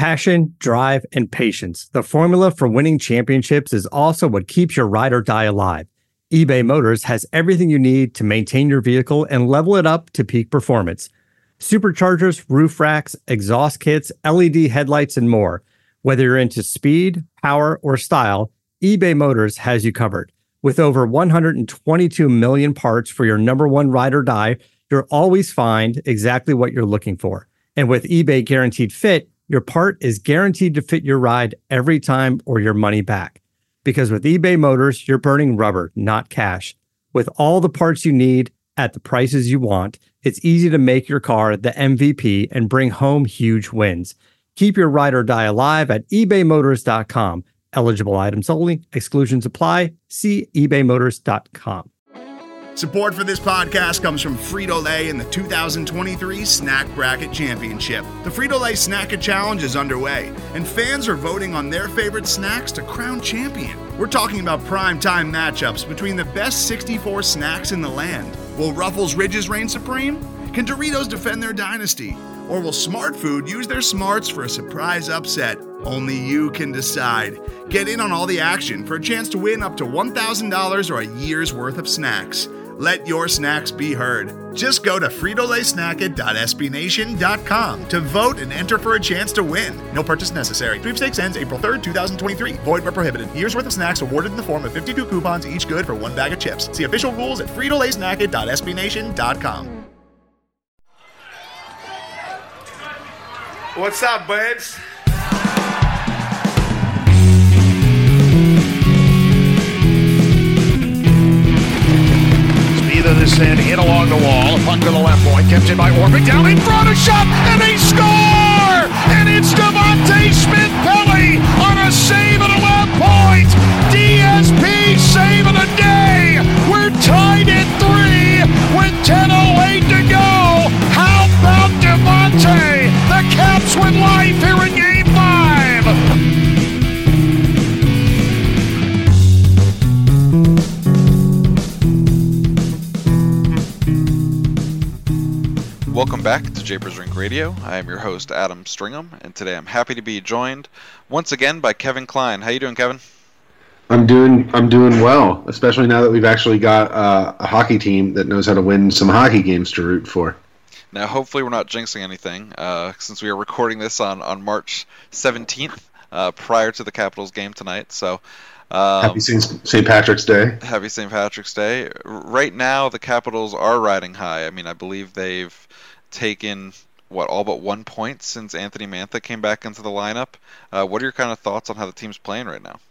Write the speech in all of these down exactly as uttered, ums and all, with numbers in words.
Passion, drive, and patience. The formula for winning championships is also what keeps your ride or die alive. eBay Motors has everything you need to maintain your vehicle and level it up to peak performance. Superchargers, roof racks, exhaust kits, L E D headlights, and more. Whether you're into speed, power, or style, eBay Motors has you covered. With over one hundred twenty-two million parts for your number one ride or die, you'll always find exactly what you're looking for. And with eBay Guaranteed Fit, your part is guaranteed to fit your ride every time or your money back. Because with eBay Motors, you're burning rubber, not cash. With all the parts you need at the prices you want, it's easy to make your car the M V P and bring home huge wins. Keep your ride or die alive at ebay motors dot com. Eligible items only. Exclusions apply. See ebay motors dot com. Support for this podcast comes from Frito-Lay in the two thousand twenty-three Snack Bracket Championship. The Frito-Lay Snack-It Challenge is underway, and fans are voting on their favorite snacks to crown champion. We're talking about prime-time matchups between the best sixty-four snacks in the land. Will Ruffles Ridges reign supreme? Can Doritos defend their dynasty? Or will Smart Food use their smarts for a surprise upset? Only you can decide. Get in on all the action for a chance to win up to one thousand dollars or a year's worth of snacks. Let your snacks be heard. Just go to frito lay snack it dot s b nation dot com to vote and enter for a chance to win. No purchase necessary. Sweepstakes ends April third, twenty twenty-three. Void where prohibited. Year's worth of snacks awarded in the form of fifty-two coupons, each good for one bag of chips. See official rules at frito lay snack it dot s b nation dot com. What's up, babes? Either this end, hit along the wall, a puck to the left point, kept in by Orpik, down in front, a shot, and they score! And it's Devontae Smith-Pelly on a save at the left point! D S P save of the day! We're tied at three with ten oh eight to go! How about Devontae? The Caps win life here in Game five! Welcome back to Japers Rink Radio. I am your host, Adam Stringham, and today I'm happy to be joined once again by Kevin Klein. How you doing, Kevin? I'm doing I'm doing well, especially now that we've actually got uh, a hockey team that knows how to win some hockey games to root for. Now, hopefully we're not jinxing anything, uh, since we are recording this on, on March seventeenth, uh, prior to the Capitals game tonight. So, um, Happy Saint Patrick's Day. Happy Saint Patrick's Day. Right now, the Capitals are riding high. I mean, I believe they've taken, what, all but one point since Anthony Mantha came back into the lineup. Uh, what are your kind of thoughts on how the team's playing right now?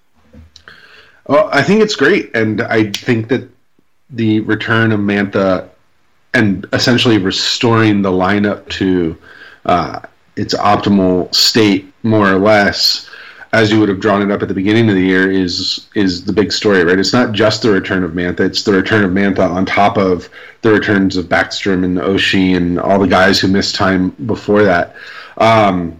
Well, I think it's great, and I think that the return of Mantha and essentially restoring the lineup to uh, its optimal state, more or less, as you would have drawn it up at the beginning of the year, is is the big story, right? It's not just the return of Mantha; it's the return of Mantha on top of the returns of Backstrom and Oshie and all the guys who missed time before that. Um,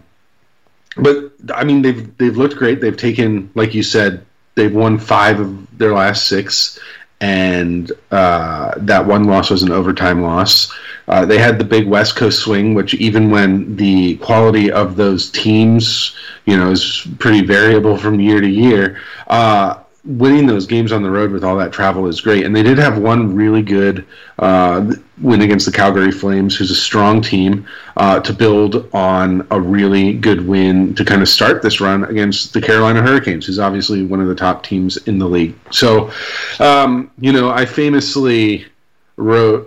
but I mean, they've they've looked great. They've taken, like you said, they've won five of their last six, and uh, that one loss was an overtime loss. Uh, they had the big West Coast swing, which even when the quality of those teams, you know, is pretty variable from year to year, uh, winning those games on the road with all that travel is great. And they did have one really good uh, win against the Calgary Flames, who's a strong team, uh, to build on a really good win to kind of start this run against the Carolina Hurricanes, who's obviously one of the top teams in the league. So, um, you know, I famously wrote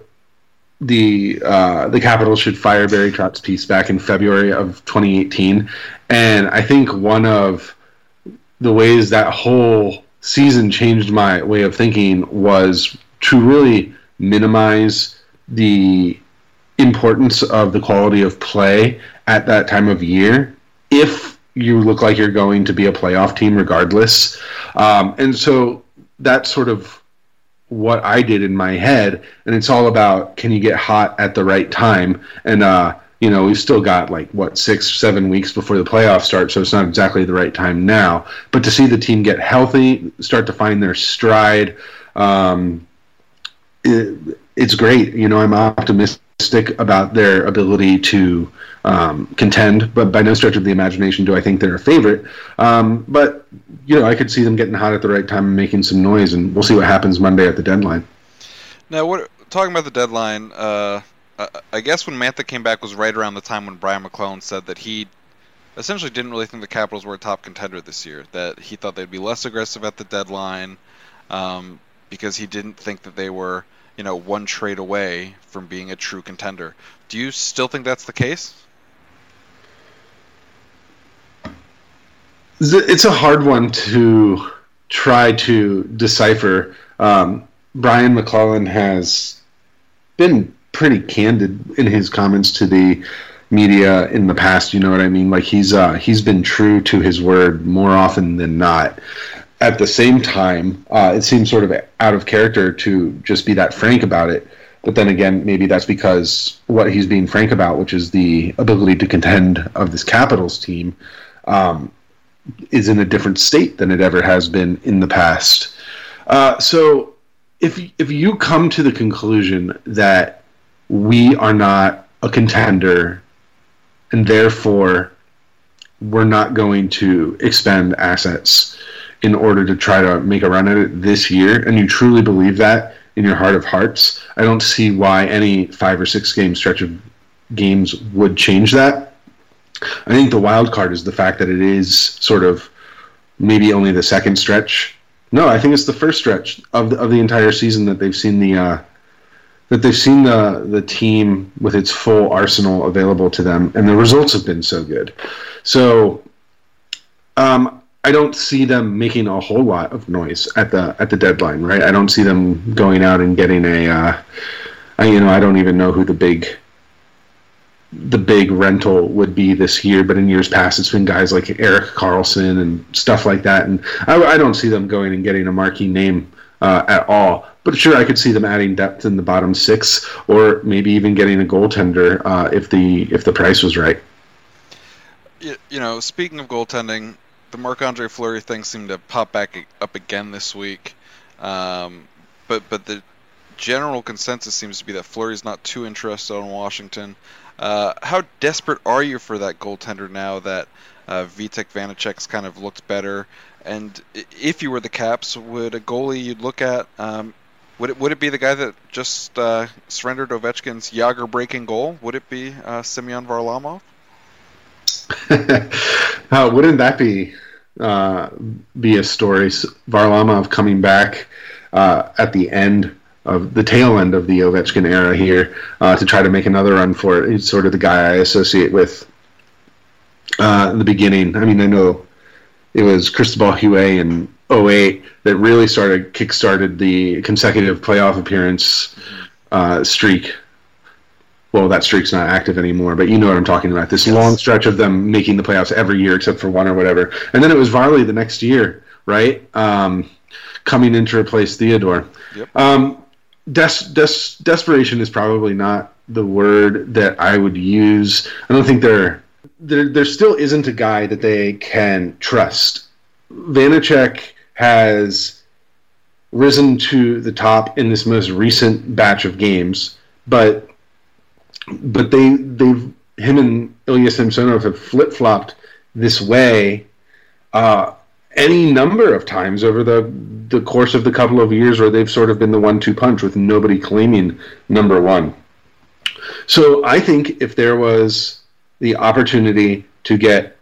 the uh, the Capitals should fire Barry Trotz's piece back in February of twenty eighteen, and I think one of the ways that whole season changed my way of thinking was to really minimize the importance of the quality of play at that time of year if you look like you're going to be a playoff team regardless. Um, and so that's sort of what I did in my head, and it's all about, can you get hot at the right time? And uh you know, we've still got like what six seven weeks before the playoffs start, so it's not exactly the right time now, but to see the team get healthy, start to find their stride, um it, it's great. You know, I'm optimistic about their ability to um, contend, but by no stretch of the imagination do I think they're a favorite. Um, but, you know, I could see them getting hot at the right time and making some noise, and we'll see what happens Monday at the deadline. Now, what talking about the deadline, uh, I guess when Mantha came back was right around the time when Brian McClellan said that he essentially didn't really think the Capitals were a top contender this year, that he thought they'd be less aggressive at the deadline um, because he didn't think that they were, you know, one trade away from being a true contender. Do you still think that's the case? It's a hard one to try to decipher. Um, Brian McClellan has been pretty candid in his comments to the media in the past. You know what I mean? Like he's uh, he's been true to his word more often than not. At the same time, uh, it seems sort of out of character to just be that frank about it. But then again, maybe that's because what he's being frank about, which is the ability to contend of this Capitals team, um, is in a different state than it ever has been in the past. Uh, so if if you come to the conclusion that we are not a contender and therefore we're not going to expend assets in order to try to make a run at it this year, and you truly believe that in your heart of hearts, I don't see why any five or six game stretch of games would change that. I think the wild card is the fact that it is sort of maybe only the second stretch. No, I think it's the first stretch of the, of the entire season that they've seen the uh, that they've seen the the team with its full arsenal available to them, and the results have been so good. So um, I don't see them making a whole lot of noise at the at the deadline, right? I don't see them going out and getting a uh, I, you know I don't even know who the big the big rental would be this year, but in years past it's been guys like Erik Karlsson and stuff like that, and I, I don't see them going and getting a marquee name uh, at all. But sure, I could see them adding depth in the bottom six, or maybe even getting a goaltender uh, if the if the price was right. You, you know, speaking of goaltending, the Marc-Andre Fleury thing seemed to pop back up again this week, um, but but the general consensus seems to be that Fleury's not too interested in Washington. Uh, how desperate are you for that goaltender now that uh, Vitek Vanacek's kind of looked better? And if you were the Caps, would a goalie you'd look at, um, would it would it be the guy that just uh, surrendered Ovechkin's Jagr-breaking goal? Would it be uh, Semyon Varlamov? uh, wouldn't that be uh, be a story? Varlamov coming back uh, at the end of the tail end of the Ovechkin era here uh, to try to make another run for it. He's sort of the guy I associate with uh, the beginning. I mean, I know it was Cristobal Huet in oh eight that really started kick-started the consecutive playoff appearance uh, streak. Well, that streak's not active anymore, but you know what I'm talking about. This yes. long stretch of them making the playoffs every year except for one or whatever. And then it was Varley the next year, right? Um, coming in to replace Theodore. Yep. Um, Des- des- desperation is probably not the word that I would use. I don't think there, there there still isn't a guy that they can trust. Vanacek has risen to the top in this most recent batch of games, but but they they've him and Ilya Samsonov have flip-flopped this way uh, any number of times over the the course of the couple of years where they've sort of been the one two punch with nobody claiming number one. So I think if there was the opportunity to get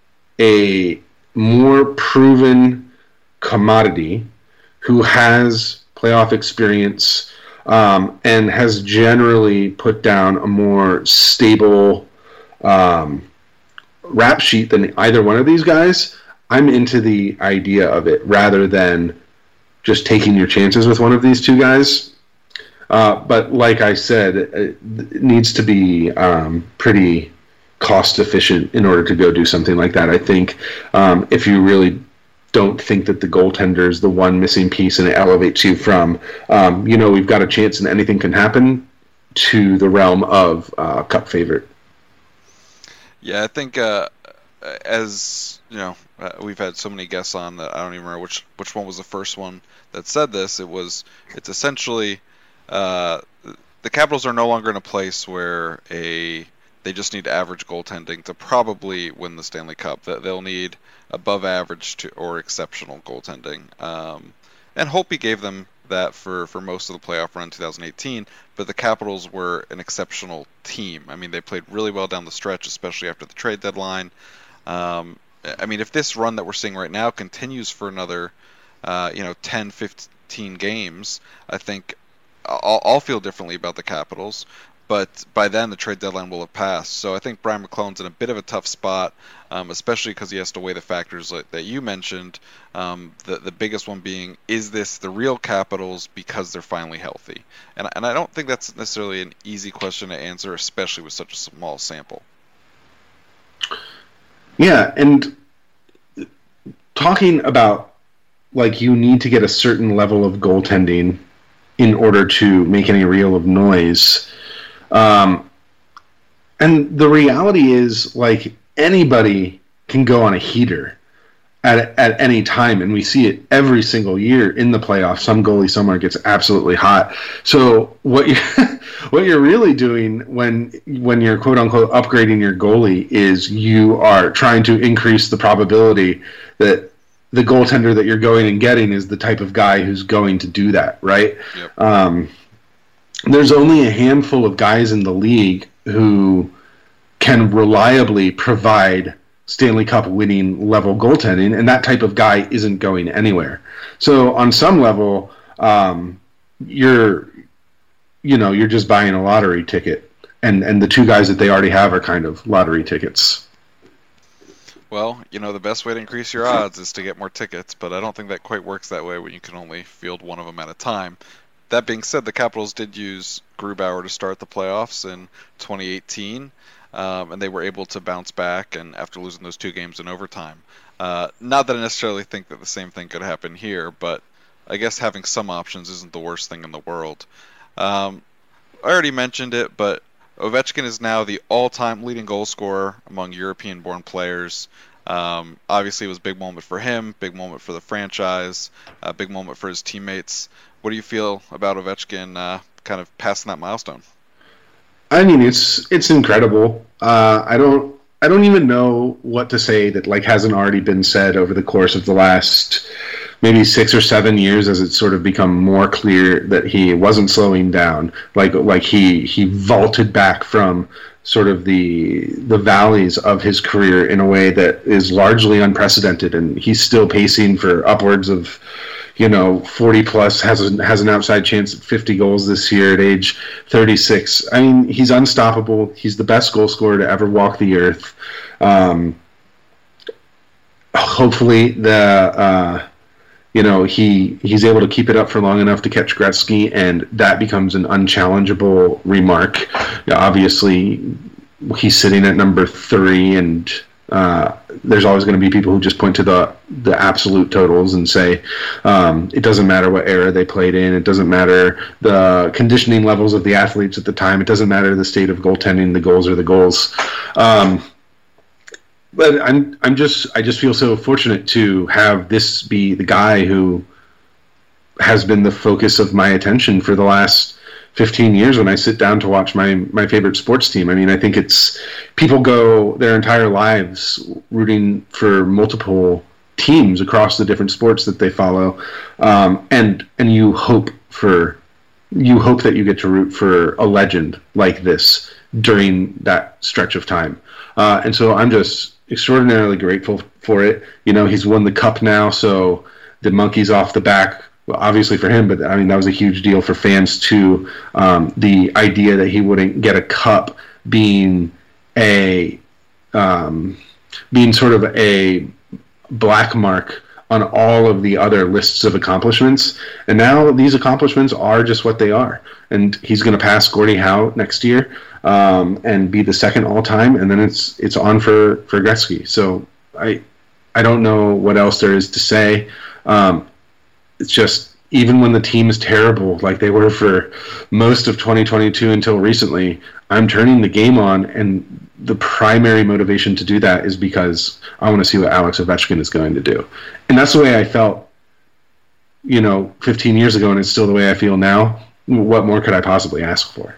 a more proven commodity who has playoff experience um, and has generally put down a more stable um, rap sheet than either one of these guys, I'm into the idea of it rather than just taking your chances with one of these two guys. Uh, but like I said, it needs to be um, pretty cost efficient in order to go do something like that. I think um, if you really don't think that the goaltender is the one missing piece and it elevates you from, um, you know, we've got a chance and anything can happen, to the realm of uh, cup favorite. Yeah, I think uh, as, you know, uh, we've had so many guests on that I don't even remember which which one was the first one that said this. It was, it's essentially uh, the Capitals are no longer in a place where a they just need average goaltending to probably win the Stanley Cup. They'll need above average to or exceptional goaltending. Um, and Holtby gave them that for, for most of the playoff run in two thousand eighteen, but the Capitals were an exceptional team. I mean, they played really well down the stretch, especially after the trade deadline. Um, I mean, if this run that we're seeing right now continues for another, uh, you know, ten, fifteen games, I think I'll, I'll feel differently about the Capitals. But by then, the trade deadline will have passed. So I think Brian McClellan's in a bit of a tough spot, um, especially because he has to weigh the factors like, that you mentioned. Um, the the biggest one being, is this the real Capitals because they're finally healthy? And and I don't think that's necessarily an easy question to answer, especially with such a small sample. Yeah, and talking about, like, you need to get a certain level of goaltending in order to make any real of noise. Um, and the reality is, like, anybody can go on a heater at at any time, and we see it every single year in the playoffs. Some goalie somewhere gets absolutely hot. So what you what you're really doing when when you're quote unquote upgrading your goalie is you are trying to increase the probability that the goaltender that you're going and getting is the type of guy who's going to do that, right? Yep. Um, there's only a handful of guys in the league who can reliably provide Stanley Cup winning level goaltending, and that type of guy isn't going anywhere. So on some level, um, you're, you know, you're just buying a lottery ticket, and, and the two guys that they already have are kind of lottery tickets. Well, you know, the best way to increase your odds is to get more tickets, but I don't think that quite works that way when you can only field one of them at a time. That being said, the Capitals did use Grubauer to start the playoffs in twenty eighteen, um, and they were able to bounce back and after losing those two games in overtime. Uh, not that I necessarily think that the same thing could happen here, but I guess having some options isn't the worst thing in the world. Um, I already mentioned it, but Ovechkin is now the all-time leading goal scorer among European-born players. Um, obviously, it was a big moment for him, big moment for the franchise, a big moment for his teammates. What do you feel about Ovechkin uh, kind of passing that milestone? I mean, it's it's incredible. Uh, I don't I don't even know what to say that like hasn't already been said over the course of the last maybe six or seven years, as it's sort of become more clear that he wasn't slowing down. Like like he he vaulted back from sort of the the valleys of his career in a way that is largely unprecedented, and he's still pacing for upwards of, you know, forty plus, has a, has an outside chance at fifty goals this year at age thirty-six. I mean, he's unstoppable. He's the best goal scorer to ever walk the earth. Um, hopefully, the uh, you know he he's able to keep it up for long enough to catch Gretzky, and that becomes an unchallengeable remark. You know, obviously, he's sitting at number three, and Uh, there's always going to be people who just point to the the absolute totals and say um, it doesn't matter what era they played in, it doesn't matter the conditioning levels of the athletes at the time, it doesn't matter the state of goaltending, the goals are the goals. Um, but I'm I'm just I just feel so fortunate to have this be the guy who has been the focus of my attention for the last fifteen years when I sit down to watch my, my favorite sports team. I mean, I think it's people go their entire lives rooting for multiple teams across the different sports that they follow, um, and and you hope for you hope that you get to root for a legend like this during that stretch of time. Uh, and so I'm just extraordinarily grateful for it. You know, he's won the cup now, so the monkey's off the back. Well, obviously for him, but I mean, that was a huge deal for fans too. Um, the idea that he wouldn't get a cup being a, um, being sort of a black mark on all of the other lists of accomplishments. And now these accomplishments are just what they are. And he's going to pass Gordie Howe next year, um, and be the second all time. And then it's, it's on for, for Gretzky. So I, I don't know what else there is to say. Um, It's just, even when the team is terrible, like they were for most of twenty twenty-two until recently, I'm turning the game on, and the primary motivation to do that is because I want to see what Alex Ovechkin is going to do. And that's the way I felt, you know, fifteen years ago, and it's still the way I feel now. what more could I possibly ask for?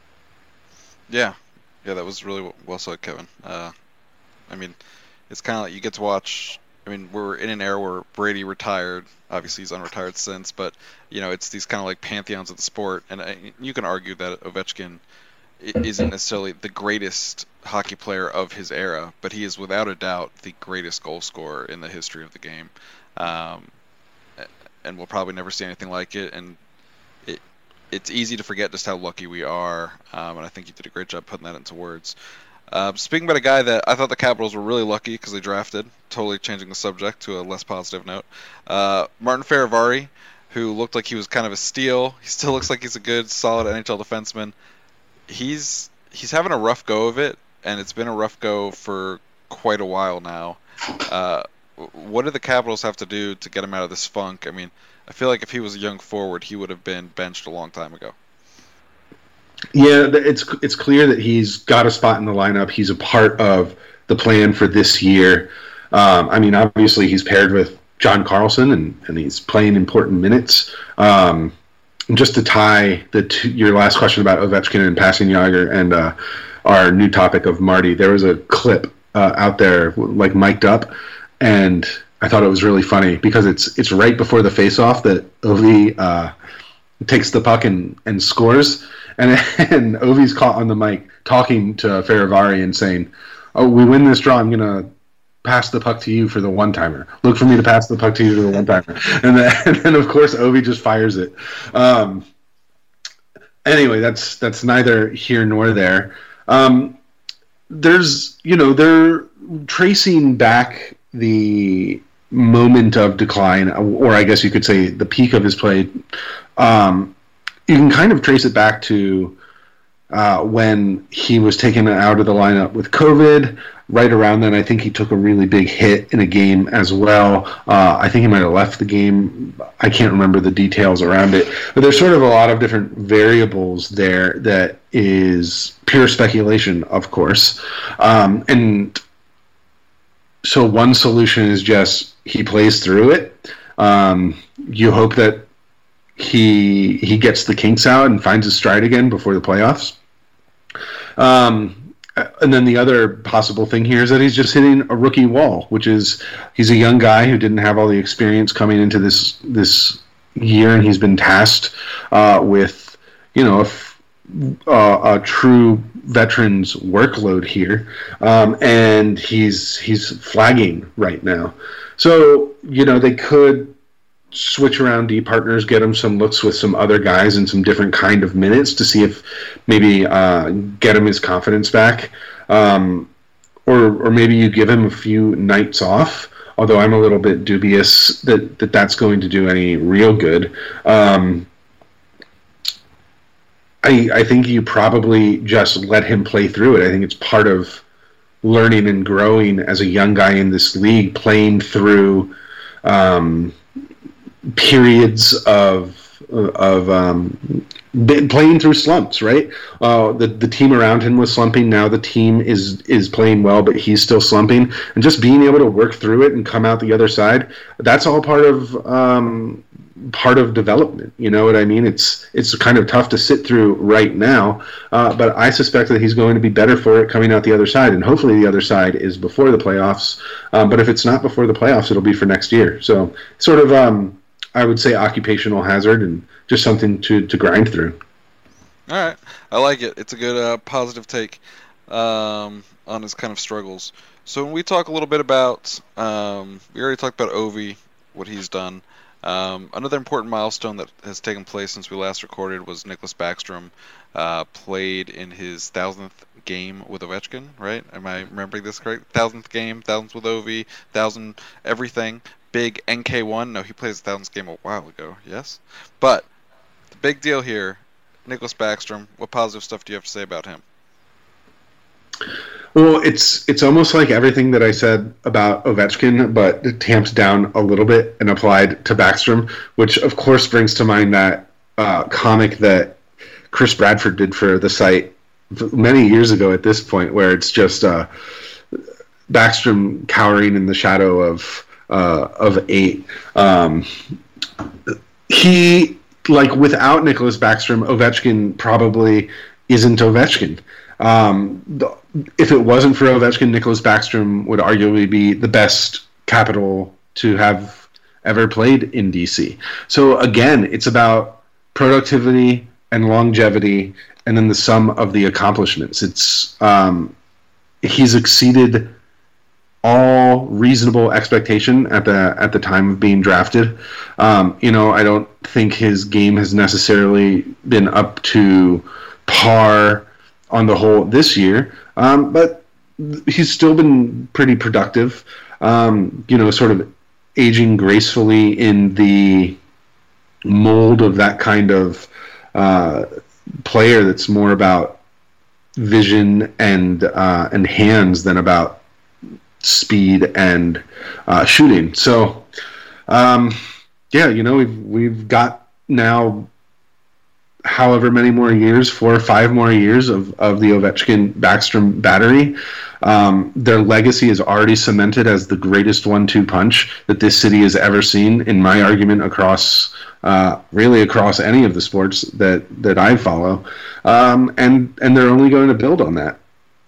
Yeah, yeah, that was really well said, Kevin. Uh, I mean, it's kind of like you get to watch. I mean, we're in an era where Brady retired. Obviously, he's unretired since, but you know, it's these kind of like pantheons of the sport, and I, you can argue that Ovechkin isn't necessarily the greatest hockey player of his era, but he is without a doubt the greatest goal scorer in the history of the game, um, and we'll probably never see anything like it. And it, it's easy to forget just how lucky we are, um, and I think you did a great job putting that into words. Uh, speaking about a guy that I thought the Capitals were really lucky because they drafted, totally changing the subject to a less positive note, uh, Martin Fehervary, who looked like he was kind of a steal. He still looks like he's a good, solid N H L defenseman. He's he's having a rough go of it, and it's been a rough go for quite a while now. Uh, what do the Capitals have to do to get him out of this funk? I mean, I feel like if he was a young forward, he would have been benched a long time ago. Yeah, it's it's clear that he's got a spot in the lineup. He's a part of the plan for this year. Um, I mean, obviously he's paired with John Carlson, and, and he's playing important minutes. Um, just to tie the two, your last question about Ovechkin and passing Jagr and uh, our new topic of Marty, there was a clip uh, out there like mic'd up, and I thought it was really funny because it's it's right before the face-off that Ovi uh, takes the puck and, and scores, and, and Ovi's caught on the mic talking to Fehervary and saying, "Oh, we win this draw, I'm gonna pass the puck to you for the one-timer. Look for me to pass the puck to you for the one-timer." And then, and then of course, Ovi just fires it. Um, anyway, that's that's neither here nor there. Um, there's, you know, they're tracing back the moment of decline, or I guess you could say the peak of his play. Um, you can kind of trace it back to uh, when he was taken out of the lineup with COVID. Right around then, I think he took a really big hit in a game as well. Uh, I think he might have left the game. I can't remember the details around it. But there's sort of a lot of different variables there that is pure speculation, of course. Um, and so one solution is just he plays through it. Um, you hope that he he gets the kinks out and finds his stride again before the playoffs. Um And then the other possible thing here is that he's just hitting a rookie wall, which is he's a young guy who didn't have all the experience coming into this this year, and he's been tasked uh, with, you know, a, f- uh, a true veteran's workload here, um, and he's he's flagging right now. So, you know, they could switch around D partners, get him some looks with some other guys and some different kind of minutes to see if maybe uh, get him his confidence back. Um, or or maybe you give him a few nights off, although I'm a little bit dubious that, that that's going to do any real good. Um, I, I think you probably just let him play through it. I think it's part of learning and growing as a young guy in this league, playing through um, periods of of um, playing through slumps, right? Uh, the the team around him was slumping. Now the team is is playing well, but he's still slumping. And just being able to work through it and come out the other side, that's all part of um, part of development. You know what I mean? It's it's kind of tough to sit through right now, uh, but I suspect that he's going to be better for it coming out the other side. And hopefully the other side is before the playoffs. Um, but if it's not before the playoffs, it'll be for next year. So sort of, um, I would say, occupational hazard and just something to, to grind through. All right. I like it. It's a good uh, positive take um, on his kind of struggles. So when we talk a little bit about, um, we already talked about Ovi, what he's done. Um, another important milestone that has taken place since we last recorded was Nicklas Backstrom uh, played in his thousandth game with Ovechkin, right? Am I remembering this correct? Thousandth game, thousandth with Ovi, thousand everything. Big N K one. No, he played his thousandth game a while ago, yes? But the big deal here, Nicklas Backstrom, what positive stuff do you have to say about him? Well, it's it's almost like everything that I said about Ovechkin, but tamped down a little bit and applied to Backstrom, which of course brings to mind that uh, comic that Chris Bradford did for the site many years ago at this point, where it's just uh, Backstrom cowering in the shadow of uh, of eight. Um, he like without Nicholas Backstrom, Ovechkin probably isn't Ovechkin. Um, the, if it wasn't for Ovechkin, Nicholas Backstrom would arguably be the best Capital to have ever played in D C. So again, it's about productivity and longevity, and then the sum of the accomplishments. It's um, he's exceeded all reasonable expectation at the at the time of being drafted. Um, you know, I don't think his game has necessarily been up to par on the whole this year, um, but he's still been pretty productive. Um, you know, sort of aging gracefully in the mold of that kind of uh, player that's more about vision and uh, and hands than about speed and uh, shooting. So, um, yeah, you know, we've we've got now however many more years, four or five more years of, of the Ovechkin Backstrom battery. Um, their legacy is already cemented as the greatest one two punch that this city has ever seen, in my argument, across uh, really across any of the sports that, that I follow. Um, and, and they're only going to build on that.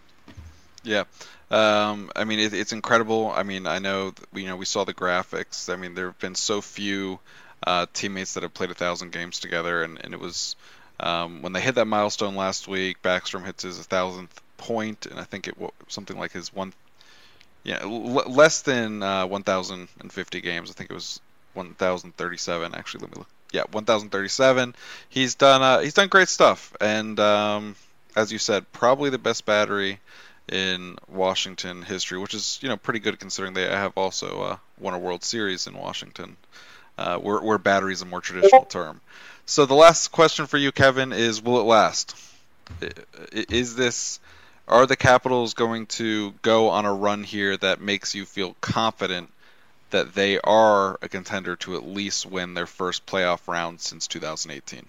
Yeah. Um, I mean, it, it's incredible. I mean, I know, that, you know, we saw the graphics. I mean, there have been so few uh, teammates that have played a thousand games together, and, and it was um, when they hit that milestone last week. Backstrom hits his thousandth point, and I think it was something like his one, yeah, l- less than uh, one thousand fifty games. I think it was one thousand thirty-seven. Actually, let me look. Yeah, one thousand thirty-seven. He's done uh, he's done great stuff, and um, as you said, probably the best battery in Washington history, which is, you know, pretty good considering they have also uh, won a World Series in Washington, uh, where, where battery is a more traditional term. So the last question for you, Kevin, is: will it last? Is this, are the Capitals going to go on a run here that makes you feel confident that they are a contender to at least win their first playoff round since two thousand eighteen?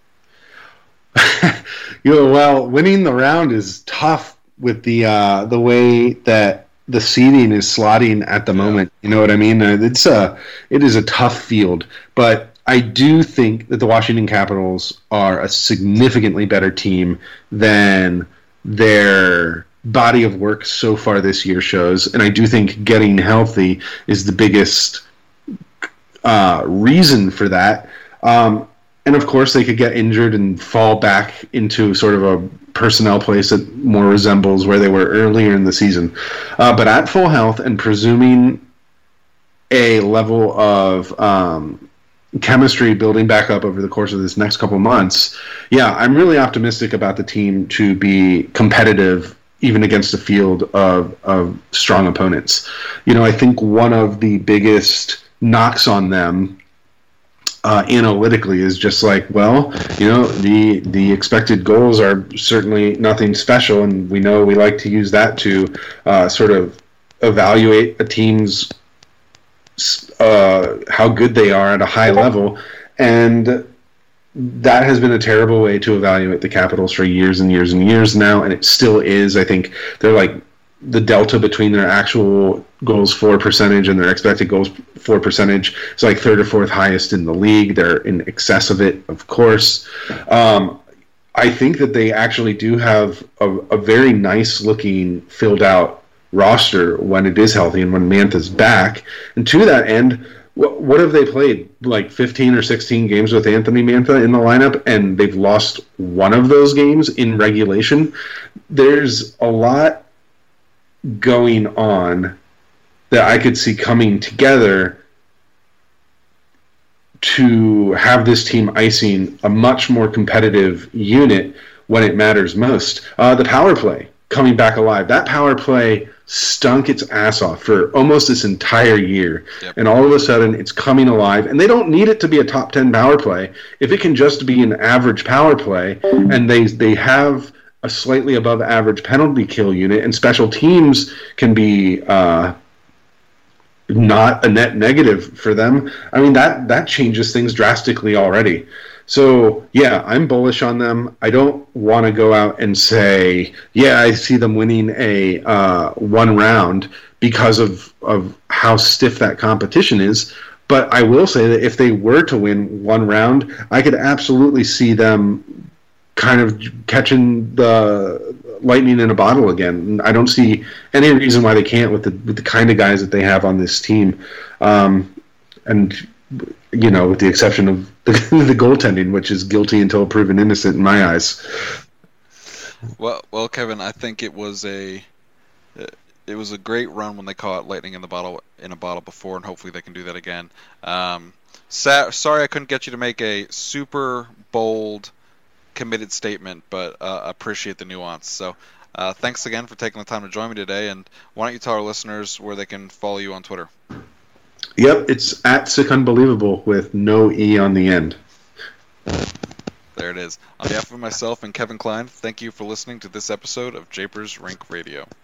You know, well, winning the round is tough with the uh, the way that the seeding is slotting at the yeah. moment. You know what I mean? It's a it is a tough field, but I do think that the Washington Capitals are a significantly better team than their body of work so far this year shows, and I do think getting healthy is the biggest uh, reason for that. Um, and of course, they could get injured and fall back into sort of a personnel place that more resembles where they were earlier in the season. Uh, but at full health and presuming a level of um, chemistry building back up over the course of this next couple months, yeah, I'm really optimistic about the team to be competitive even against a field of, of strong opponents. You know, I think one of the biggest knocks on them Uh, analytically is just like, well, you know, the the expected goals are certainly nothing special, and we know we like to use that to uh, sort of evaluate a team's uh, how good they are at a high level, and that has been a terrible way to evaluate the Capitals for years and years and years now, and it still is. I think they're like the delta between their actual goals for percentage and their expected goals for percentage is like third or fourth highest in the league. They're in excess of it, of course. Um, I think that they actually do have a, a very nice looking filled out roster when it is healthy and when Mantha's back. And to that end, what, what have they played? Like fifteen or sixteen games with Anthony Mantha in the lineup, and they've lost one of those games in regulation. There's a lot going on that I could see coming together to have this team icing a much more competitive unit when it matters most. Uh, the power play coming back alive. That power play stunk its ass off for almost this entire year. Yep. And all of a sudden it's coming alive, and they don't need it to be a top ten power play. If it can just be an average power play, and they they have a slightly above average penalty kill unit, and special teams can be uh, not a net negative for them, I mean, that, that changes things drastically already. So, yeah, I'm bullish on them. I don't want to go out and say, yeah, I see them winning a uh, one round because of, of how stiff that competition is. But I will say that if they were to win one round, I could absolutely see them kind of catching the lightning in a bottle again. I don't see any reason why they can't with the with the kind of guys that they have on this team. Um, and, you know, with the exception of the, the goaltending, which is guilty until proven innocent in my eyes. Well, well, Kevin, I think it was a it was a great run when they caught lightning in the bottle in a bottle before, and hopefully they can do that again. Um, sa- sorry, I couldn't get you to make a super bold, committed statement, but uh, appreciate the nuance. So, uh, thanks again for taking the time to join me today. And why don't you tell our listeners where they can follow you on Twitter? Yep, it's at Sick Unbelievable with no E on the end. There it is. On behalf of myself and Kevin Klein, thank you for listening to this episode of Japers Rink Radio.